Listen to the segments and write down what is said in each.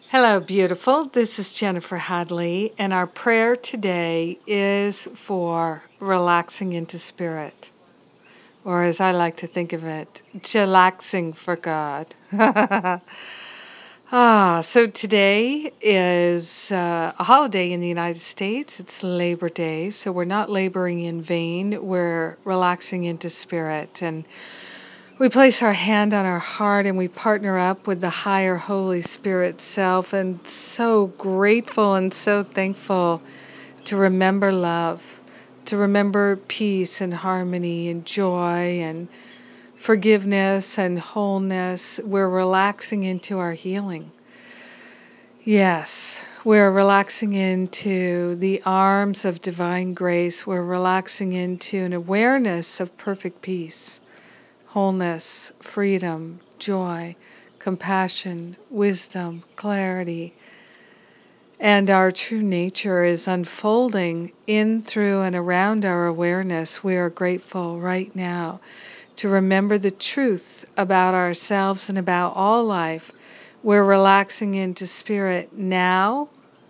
Hello, beautiful. This is Jennifer Hadley, and our prayer today is for relaxing into spirit, or as I like to think of it, chillaxing for God. So today is a holiday in the United States. It's Labor Day, so we're not laboring in vain. We're relaxing into spirit, and we place our hand on our heart and we partner up with the higher Holy Spirit self, and so grateful and so thankful to remember love, to remember peace and harmony and joy and forgiveness and wholeness. We're relaxing into our healing. Yes, we're relaxing into the arms of divine grace. We're relaxing into an awareness of perfect peace, wholeness, freedom, joy, compassion, wisdom, clarity. And our true nature is unfolding in, through, and around our awareness. We are grateful right now to remember the truth about ourselves and about all life. We're relaxing into spirit now,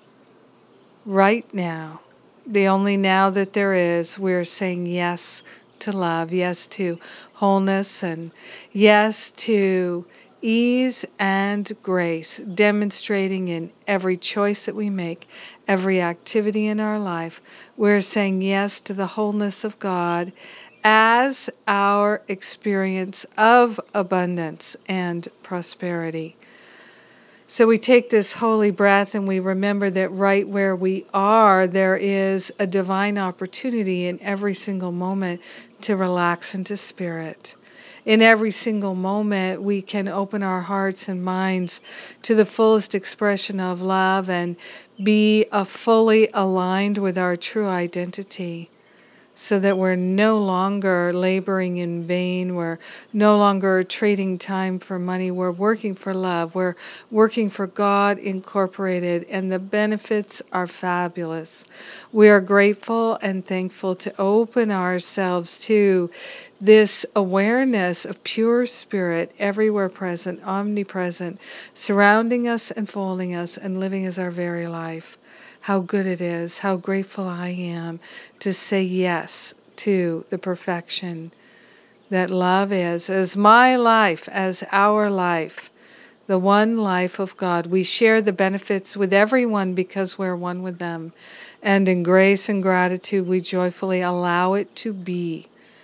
right now. The only now that there is, we're saying yes to love, yes to wholeness, and yes to ease and grace, demonstrating in every choice that we make, every activity in our life. We're saying yes to the wholeness of God as our experience of abundance and prosperity. So we take this holy breath and we remember that right where we are, there is a divine opportunity in every single moment to relax into spirit. In every single moment, we can open our hearts and minds to the fullest expression of love and be fully aligned with our true identity, so that we're no longer laboring in vain. We're no longer trading time for money. We're working for love. We're working for God Incorporated, and the benefits are fabulous. We are grateful and thankful to open ourselves to this awareness of pure spirit, everywhere present, omnipresent, surrounding us, enfolding us, and living as our very life. How good it is, how grateful I am to say yes to the perfection that love is, as my life, as our life, the one life of God. We share the benefits with everyone because we're one with them. And in grace and gratitude, we joyfully allow it to be.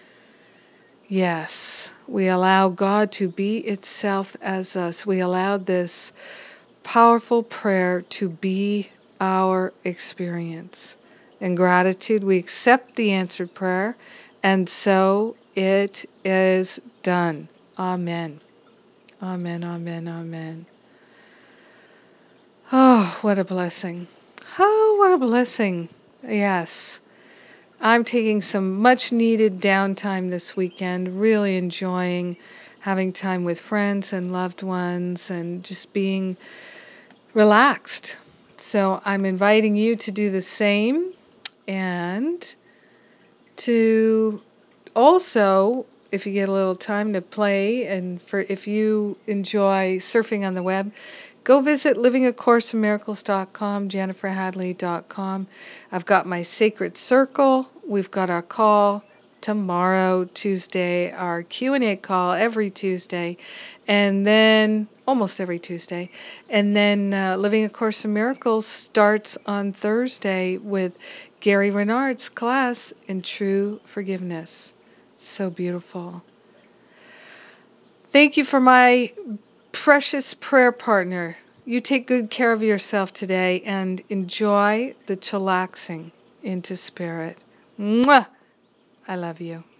Yes, we allow God to be itself as us. We allow this powerful prayer to be our experience. In gratitude, we accept the answered prayer, and so it is done. Amen. Amen, amen, amen. Oh, what a blessing. Oh, what a blessing. Yes. I'm taking some much needed downtime this weekend, really enjoying having time with friends and loved ones and just being relaxed. So I'm inviting you to do the same, and to also, if you get a little time to play, and if you enjoy surfing on the web, go visit livingacourseinmiracles.com, jenniferhadley.com. I've got my sacred circle. We've got our call tomorrow, Tuesday, our Q&A call every Tuesday, and then almost every Tuesday. And then Living A Course in Miracles starts on Thursday with Gary Renard's class in True Forgiveness. So beautiful. Thank you for my precious prayer partner. You take good care of yourself today and enjoy the chillaxing into spirit. Mwah! I love you.